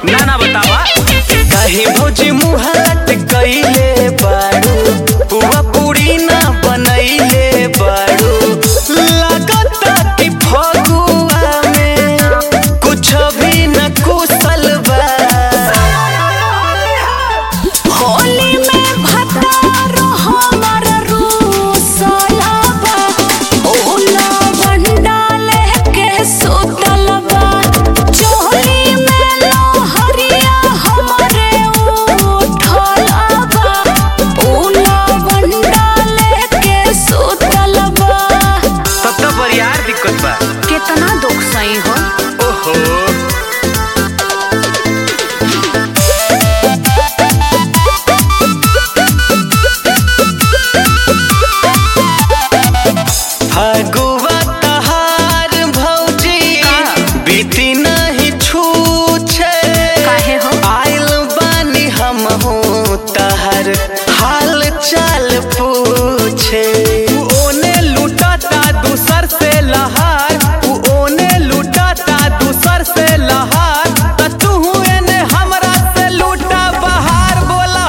ना ना बतावा। कहीं भौजी मुँह लटकइले बारू, पुआ पूरी ना बनइले बारू। लगता कि फगुआ में कुछ भी न कुशल बा। होली में भतार हमर रूसला बा, ओला बंडाले के सुतल बा। चोली में लोहरिया हमरे उठल बा, ओला बंडाले के सुतल बा। तब तो बरियार दिक्कत बा। कितना दुख सही हो। ओहो फगुआ तहार भौजी बीती नहीं छूछे। काहे हो? आइल बानी हम हूँ तहर हाल चाल पूछे। उ ओने लुटाता दूसर से लहार, उ ओने लुटाता दूसर से लहार। त तू एने हमरा से लूटा बहार। बोला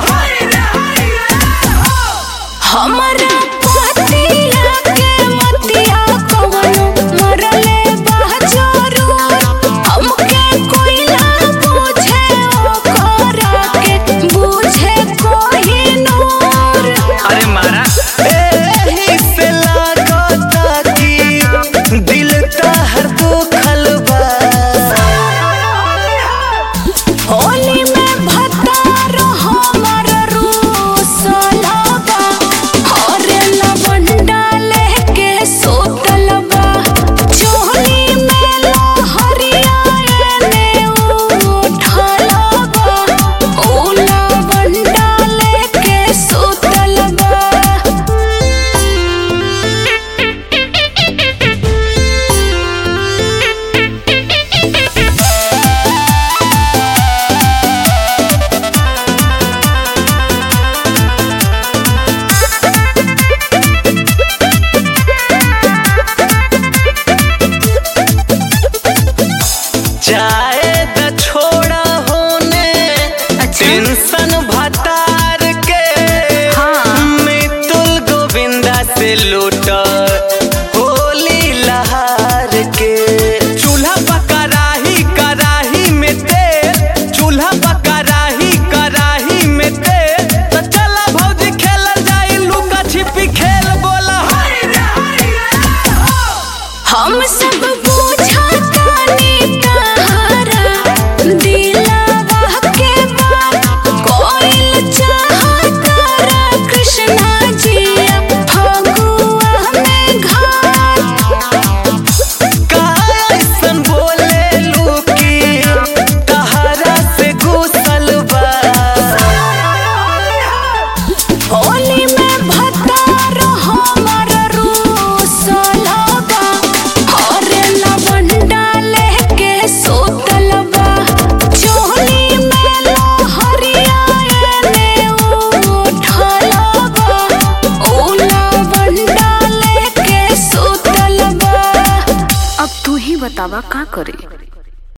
हमरा पतिया के मतिया कवनो मरले बा जरूर। हमके कोई ना पूछे ओकरा के पूछे कोहिनूर। अरे मारा एही से लागता कि दिल तहर दुखल बा। होली में भतार हमर रूसला बा, हरे लवंडाले के सुतल बा। चोली में लोहरिया एने उठल बा, ओला बंडाले के सुतल बा। जाए द छोड़ा होने टेंशन भतार के। मितुल गोविंदा से लूटा होली लहार के। चूल्हा पकराही कराही में तेल, चूल्हा पकराही कराही में तेल। तो चला भौजी खेलल जाई लुका छिपी खेल। बोला हम सब बुझतानी तहरा दिलवा के बात। कोइल चाहतारा कृष्णा जिया फगुआ में घाट। का ऐसन बोले लूकी तहरा से घुसल बा। होली में भतार हमर रूसला बा, हरे लवंडाले के सुतल बा। चोली में लोहरिया एने उठल बा, ओला बंडाले के सुतल बा। अब तू ही बतावा का करे।